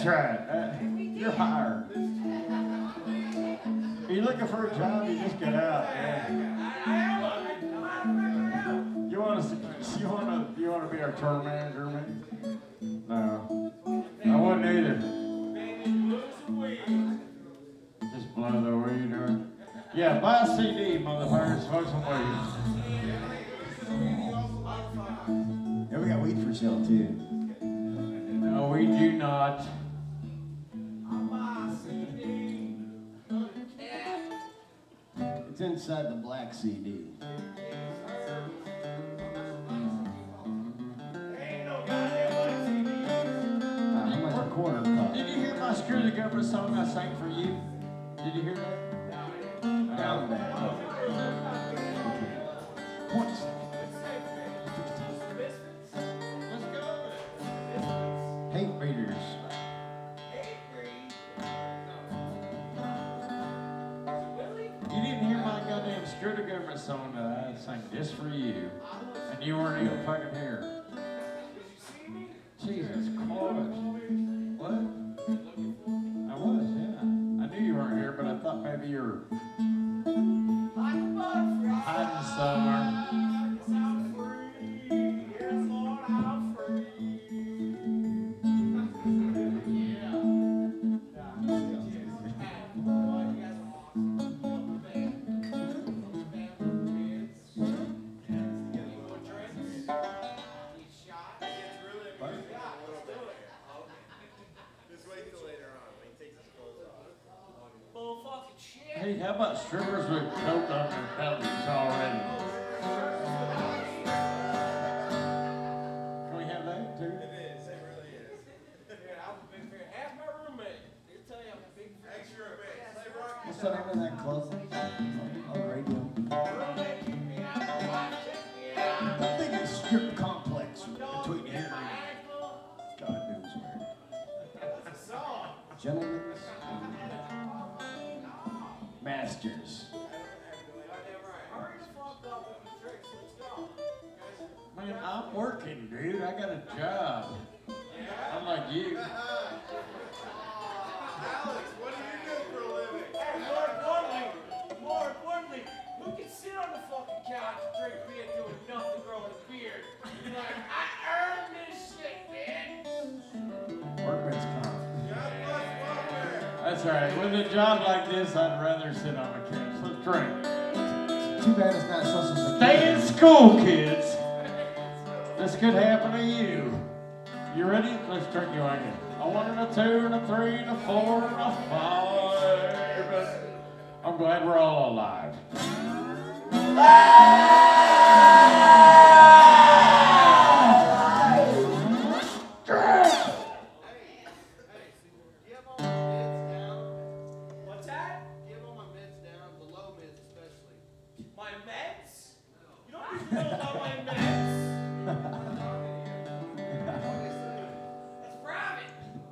That's right. You're hired. Are you looking for a job? You just get out. Yeah. You want to be our tour manager, man? No, I wouldn't either. Just blow the weed, or yeah, buy a CD, motherfucker. Smoke some weed. Yeah, we got weed for sale too. No, we do not. It's inside the black CD. How much a quarter cost? Did you hear my Screw the Government song I sang for you? Did you hear that? Down there. Points. Let's go. Hate readers. You didn't hear my goddamn Screw the Government song that I sang just for you, and you weren't even fucking here. Jesus Christ. What? I was, yeah. I knew you weren't here, but I thought maybe you were hiding somewhere. Hey, how about strippers with coke on their bellies already? Can we have that too? It is, it really is. Yeah, I'm a big fan. Ask my roommate. He'll tell you I'm a big fan. Ask your roommate. Play rock. What's the name of that club? On the radio. I think it's strip complex between here and God knows where. That's a song. Gentlemen's Masters. Hurry the fuck up with the tricks. Let's go. Man, I'm working, dude. I got a job. I'm like you. Alex, what do you do for a living? Hey, more importantly, who can sit on the fucking couch and drink beer doing nothing, growing a beard? You're like, I earned this shit, man. Workman's comp. That's right. With a job like this, I'd rather sit on the couch. Let's drink. Too bad it's not Social Security. Stay in school, kids. This could happen to you. You ready? Let's drink you again. A 1 and a 2 and a 3 and a 4 and a 5. I'm glad we're all alive.